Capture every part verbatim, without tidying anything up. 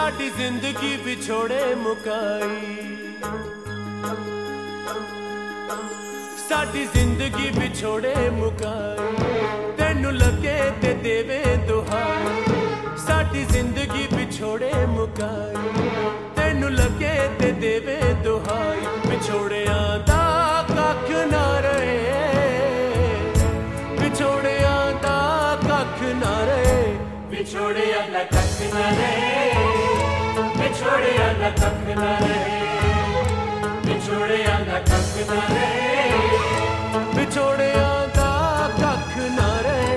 साडी जिंदगी विछोड़े मुकाई, साडी जिंदगी विछोड़े मुकाई, तेनू लगे ते देवे दुहाई। साडी जिंदगी विछोड़े मुकाई, तेनू लगे ते देवे दुहाई। विछोड़ियां दा कख ना रहे, विछोड़ियां दा कख ना रहे, विछोड़ियां दा कख ना रहे, विछोड़ियां दा कख ना रहे, विछोड़ियां दा कख ना रहे, विछोड़ियां दा कख ना रहे।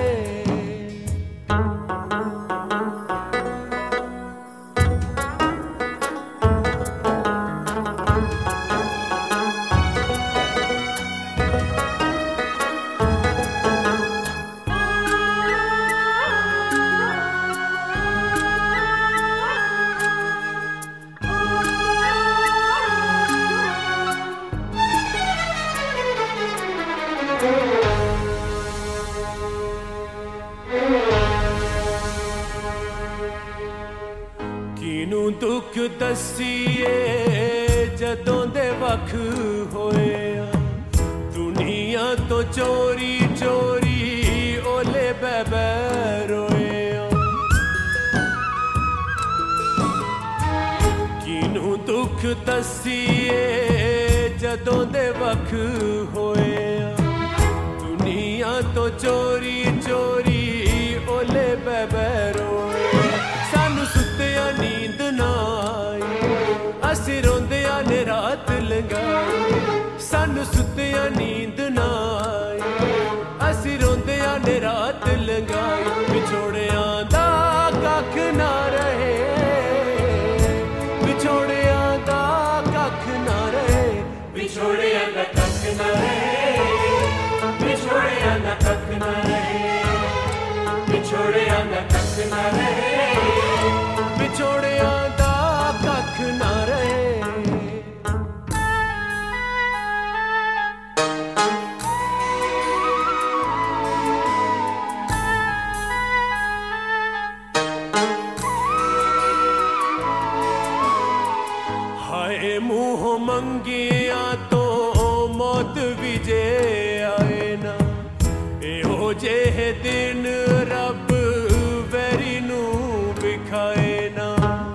किनू दुख दसीए जदों दे वख होए, दुनिया तो चोरी चोरी ओले बै बै रोए। किनू दुख दसीए जदों दे वख होए, दुनिया तो चोरी चोरी ओले बै बै रोए। सानू सुत्तिया नींद ना आई, असी रोंदिया ने रात लंघाई। सानू सुत्तिया नींद ना आई, असी रोंदिया ने रात लंघाई। विछोड़ियां दा कख ना रहे, विछोड़ियां दा कख ना रहे, विछोड़ियां दा कख ना रहे, विछोड़ियां दा कख ना रहे, विछोड़ियां दा कख ना रहे, विछोड़ियां दा कख ना रहे। हाय मुंह मंगिया तो मौत भी जे आए ना, एहो जेह दिन रब वैरी नू विखाए ना।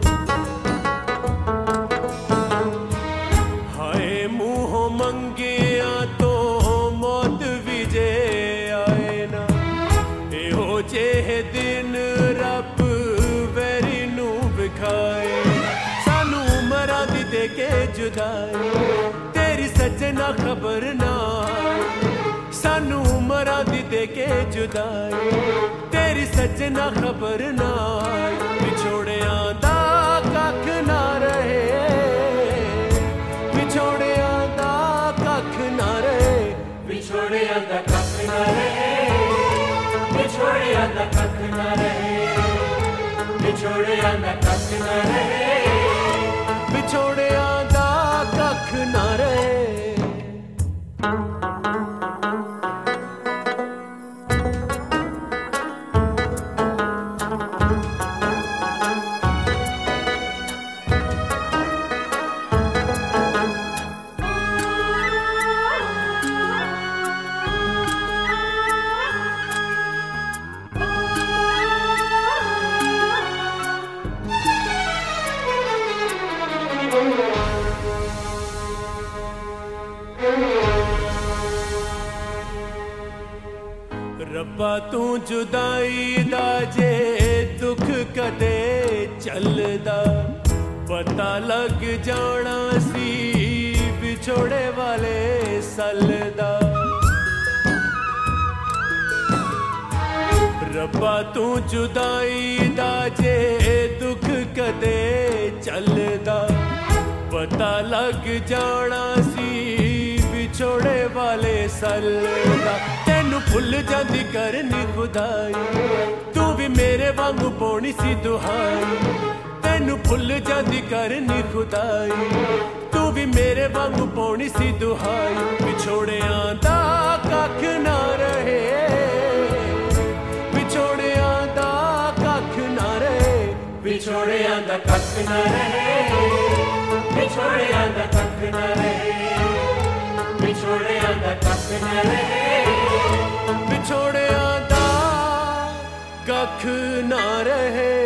हाय मुंह मंगिया तो मौत भी जे आए ना, एहो जेह दिन रब वैरी नू विखाए। सानू उमरां दी दे के जुदाई, तेरी सजना खबर ना आई। सानू उमरां दी दे के जुदाई, तेरी सजना खबर ना आई। विछोड़ियां दा कख ना रहे, विछोड़ियां दा कख ना रहे, विछोड़ियां दा कख ना रहे, विछोड़ियां दा कख ना रहे, विछोड़ियां दा कख ना रहे, विछोड़ियां दा कख ना रहे। रब्बा तू जुदाई दा जे दुख कदे चलदा, पता लग जाना सी विछोड़े वाले सलदा। रब्बा तू जुदाई दा जे दुख कदे चलदा, पता लग जाना सी विछोड़े वाले सलदा। तेनू भुल जांदी करनी खुदाई, तू भी मेरे वांगू पौनी सी दुहाई। तेनू भुल जांदी करनी खुदाई, तू भी मेरे वांगू पौनी सी दुहाई। विछोड़ियां दा कख ना रहे, विछोड़ियां दा कख ना रहे, विछोड़ियां ਦਾ ਕੱਖ ਨਾ ਰਹੇ ਵਿਛੋੜਿਆਂ ਦਾ ਕੱਖ ਨਾ ਰਹੇ ਵਿਛੋੜਿਆਂ ਦਾ ਕੱਖ ਨਾ ਰਹੇ ਵਿਛੋੜਿਆਂ ਦਾ ਕੱਖ ਨਾ ਰਹੇ